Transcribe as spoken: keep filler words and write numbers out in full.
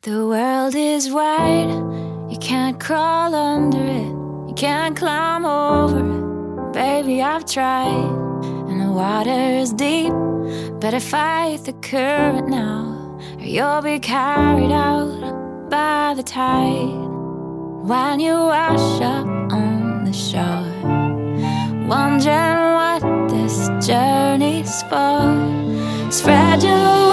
The world is wide, you can't crawl under it, you can't climb over it. Baby, I've tried, and the water's deep. Better fight the current now, or you'll be carried out by the tide. When you wash up on the shore, wondering what this journey's for, spread your